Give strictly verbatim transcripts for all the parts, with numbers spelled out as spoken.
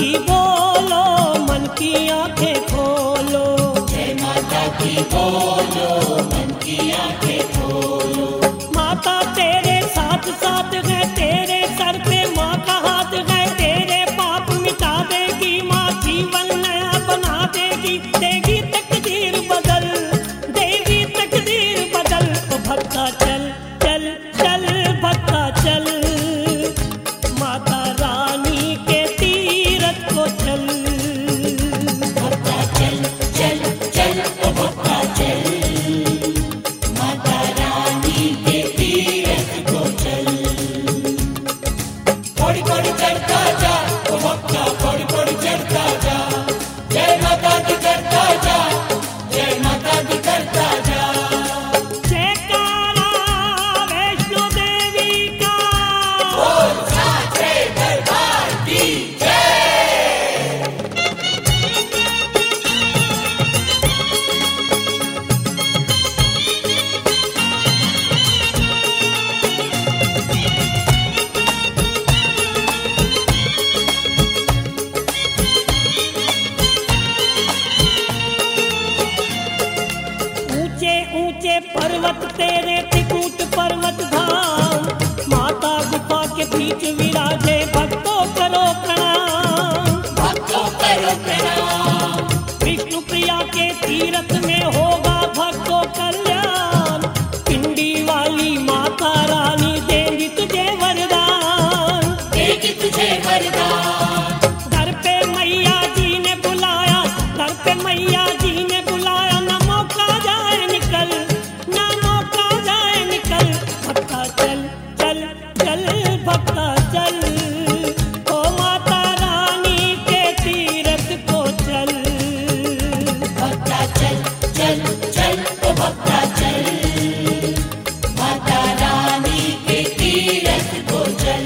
की बोलो, मन की आंखें खोलो। जय माता की बोलो, मन की आंखें खोलो। माता तेरे साथ साथ है, तेरे सर पे माँ का हाथ है। तेरे पाप मिटा देगी माँ, जीवन नया बना देगी। देगी तकदीर बदल, देगी तकदीर बदल। तो भक्ता चल चल चल, भक्ता चल, माता रानी के तीरथ को चल। भक्ता चल चल चल, ओ भक्ता चल, माता रानी के तीरथ को चल। पौड़ी पौड़ी चढ़ता जा, ओ भक्ता पौड़ी पौड़ी चढ़ता जा। जय माता दी करता जा, जय माता दी करता जा। जयकारा वैष्णो देवी का, बोल साचे दरबार की जय। ऊंचे ऊंचे पर्वत तेरे त्रिकूट पर्वत धाम। माता गुफा के बीच विराजे, भक्तों करो प्रणाम। भक्तों करो प्रणाम। विष्णु प्रिया के तीरथ में होगा भक्तों कल्याण। पिंडी वाली माता रानी देंगी तुझे वरदान। देगी तुझे वरदान। घर पे मैया जी ने बुलाया, घर पे मैया जी ने बुलाया। न मौका जाए निकल, न मौका जाए निकल। भक्ता चल चल चल, भक्ता चल, ओ माता रानी के तीरथ को चल। भक्ता चल चल चल, ओ भक्ता चल, माता रानी के तीरथ को चल।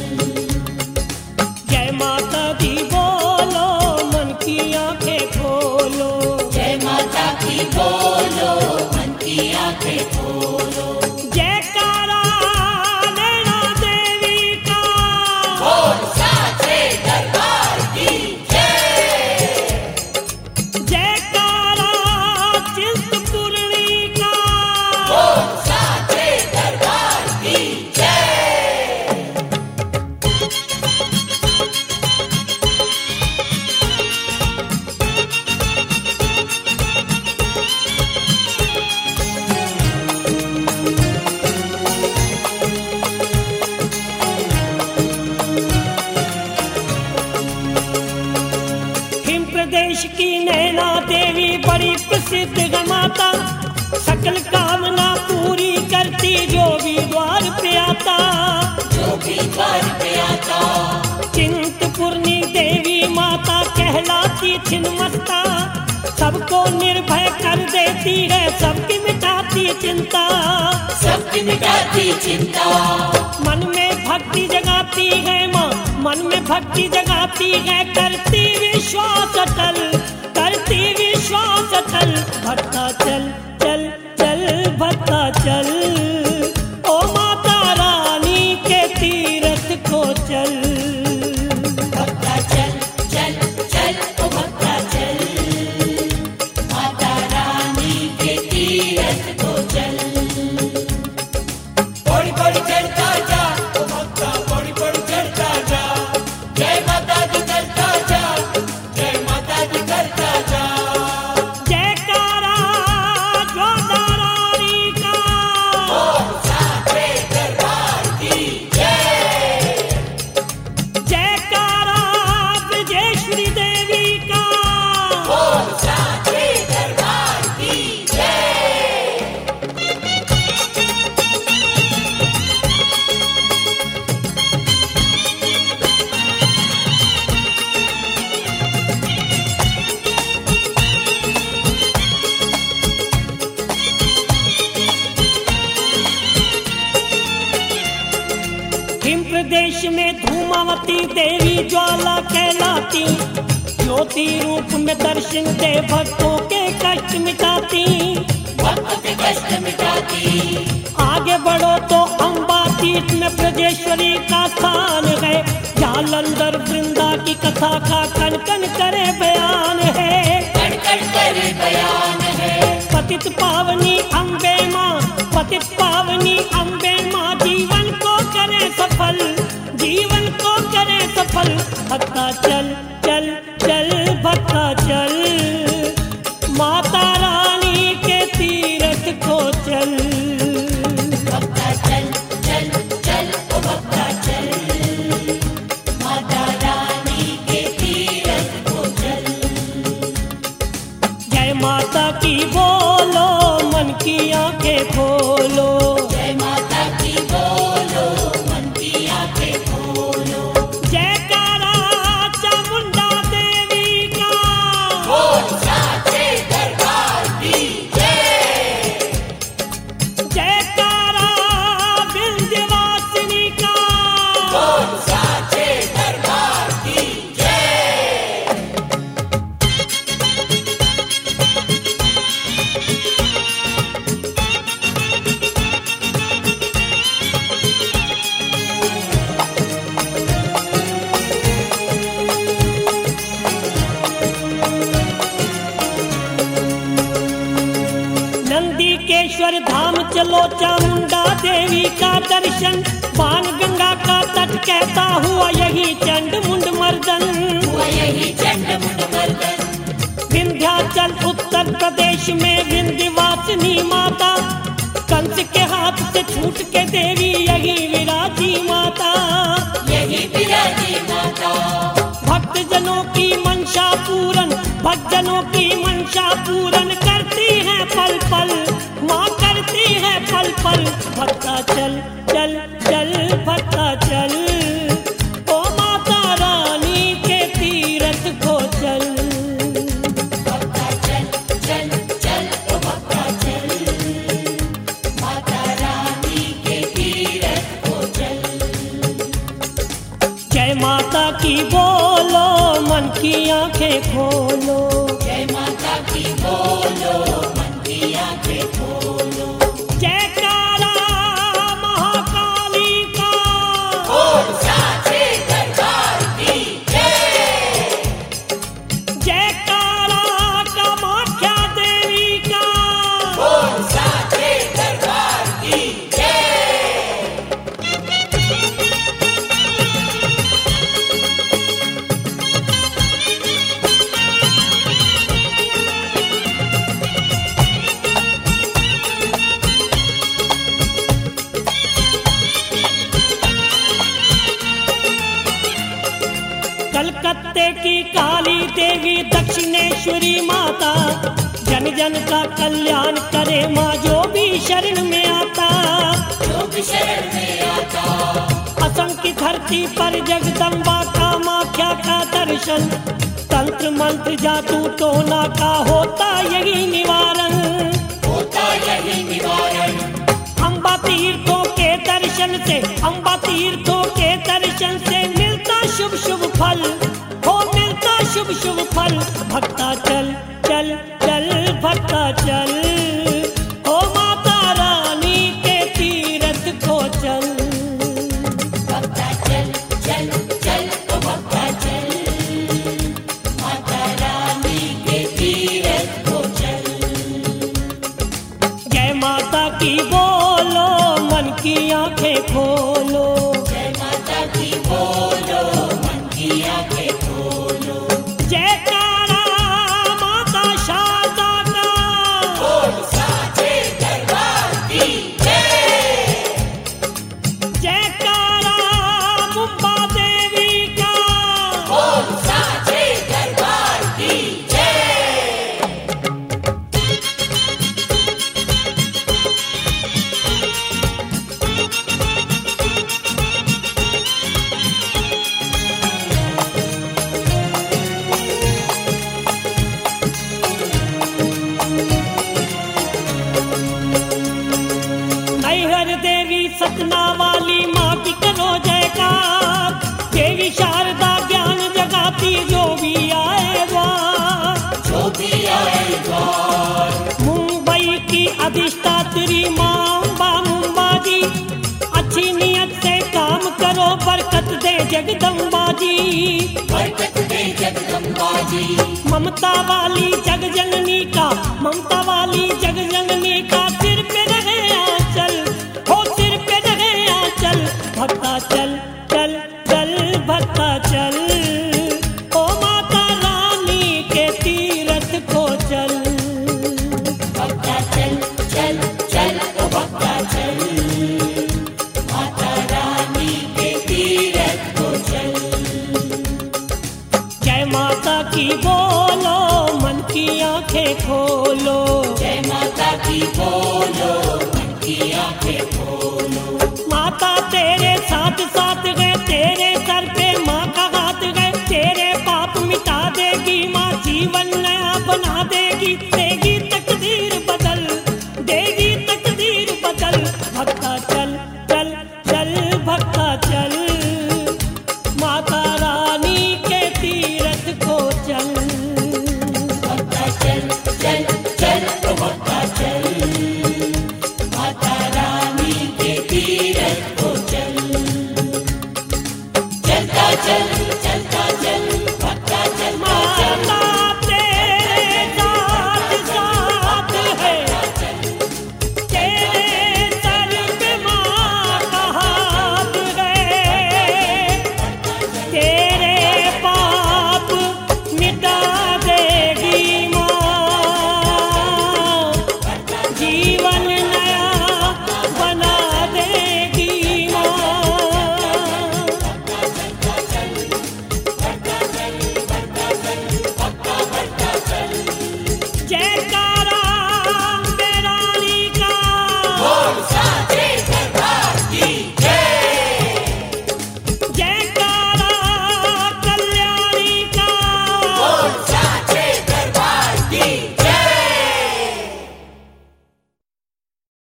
जय माता दी बोलो, मन की आंखें खोलो। जय माता की बोलो, मन की आंखें खोलो। जयकारा नैना देवी का, बोल साचे दरबार की जय। जयकारा चिंतपूर्णी का, बोल साचे दरबार की जय। हिम प्रदेश की नैना देवी बड़ी प्रसिद्ध है माता। सकल कामना पूरी करती जो भी द्वार पे आता। जो भी द्वार पे आता, चिंतपूर्णी देवी माता कहलाती छिन्नमस्ता। सबको निर्भय कर देती है, सबकी मिटाती चिंता। सबकी मिटाती चिंता। मन में भक्ति जगाती है माँ, मन में भक्ति जगाती है। करती विश्वास अटल, करती विश्वास अटल। भक्ता चल चल चल, भक्ता चल, ओ माता रानी के तीरथ को चल। भक्ता चल चल चल, ओ भक्ता चल, माता रानी के तीरथ को चल। पौड़ी पौड़ी चढ़ता जा, ओ भक्ता पौड़ी पौड़ी चढ़ता जा। जय माता दी करता जा, जय माता दी करता जा। जयकारा ज्वाला रानी का, बोल साचे दरबार की जय। जयकारा ब्रजेश्वरी देवी का, बोल साचे दरबार की जय। हिम प्रदेश में धूमावती देवी ज्वाला कहलाती। ज्योति रूप में दर्शन दे भक्तों के कष्ट मिटाती। भक्तों के कष्ट मिटाती। आगे बढ़ो तो अम्बा तीर्थ में ब्रजेश्वरी का स्थान है। यहाँ जालंधर वृंदा की कथा का कन कन करे बयान है, कण कण करे बयान है। पतित पावनी अम्बे माँ, पतित पावनी अम्बे माँ जीवन को करे सफल, जीवन को करे सफल। भक्ता चल चल चल भक्ता चल, माता रानी के तीरथ को चल। भक्ता चल चल चल ओ भक्ता चल, माता रानी के तीरथ को चल। जय माता की बोलो, मन की आंखें खोलो, जय माता की बोलो, मन की आंखें खोलो। जयकारा चामुंडा देवी का, बोल साचे दरबार की जय, जयकारा विंध्यवासिनी का। बोल साचे दरबार की जय। नंदीकेश्वर धाम चलो, चामुंडा देवी का दर्शन। बाण गंगा का तट कहता हुआ यही चंड मुंड मर्दन, हुआ यही चंड मुंड मर्दन। विंध्याचल उत्तर प्रदेश में विंध्यवासिनी माता, कंस के हाथ से छूट के देवी यही विराजी माता, यही विराजी माता। भक्त जनों की मंशा पूरन, भक्त जनों की मंशा पूरन करती है पल पल, माँ करती है पल पल। भक्ता चल चल चल भक्ता चल, ओ माता रानी के तीरथ को चल। भक्ता चल चल चल ओ भक्ता चल, माता रानी के तीरथ को चल। जय माता की बोलो, मन की आंखें खोलो, जय माता की बोलो, मन की आंखें खोलो। जयकारा महाकाली का, बोल साचे दरबार की जय, जयकारा कामाख्या देवी का। बोल साचे दरबार की जय। कलकत्ते की काली देवी दक्षिणेश्वरी माता, जन जन का कल्याण करे माँ जो भी शरण में आता। जो भी शरण में आता, असंख्य धरती पर जगदम्बा कामाख्या का दर्शन, तंत्र मंत्र जादू टोना का होता यही निवारण, होता यही निवारण। अम्बा तीर्थों के दर्शन से, अम्बा तीर्थों के दर्शन से मिलता शुभ शुभ फल, हो मिलता शुभ शुभ फल। भक्ता चल चल चल भक्ता चल, ओ माता रानी के तीरथ को चल। भक्ता चल चल चल ओ भक्ता चल, माता रानी के तीरथ को चल। जय माता की बोलो, मन की आंखें खोलो, जय माता की बोलो, मन की आंखें खोलो। जयकारा माता शारदा का, बोल साचे दरबार की जय, जयकारा मुंबा देवी का। बोल साचे दरबार की जय। मैहर देवी सतना वाली माँ की करो जयकार, देवी शारदा ज्ञान जगाती जो भी आए द्वार, जो भी आए द्वार। मुंबई की अधिष्ठात्री माँ अम्बा मुंबा जी, अच्छी नियत से काम करो बरकत दे जगदम्बा जी, बरकत दे जगदम्बा जी। ममता वाली जग जननी का, ममता वाली जग जननी का सिर पे रहे आंचल, हो सिर पे रहे आंचल। भक्ता चल चल चल भक्ता चल, ओ माता रानी के तीरथ को चल। भक्ता चल चल चल ओ भक्ता चल, माता रानी के तीरथ को चल। जय माता की बोलो, मन की आंखें खोलो, जय माता की बोलो, मन की आंखें खोलो। माता तेरे साथ साथ है, तेरे सर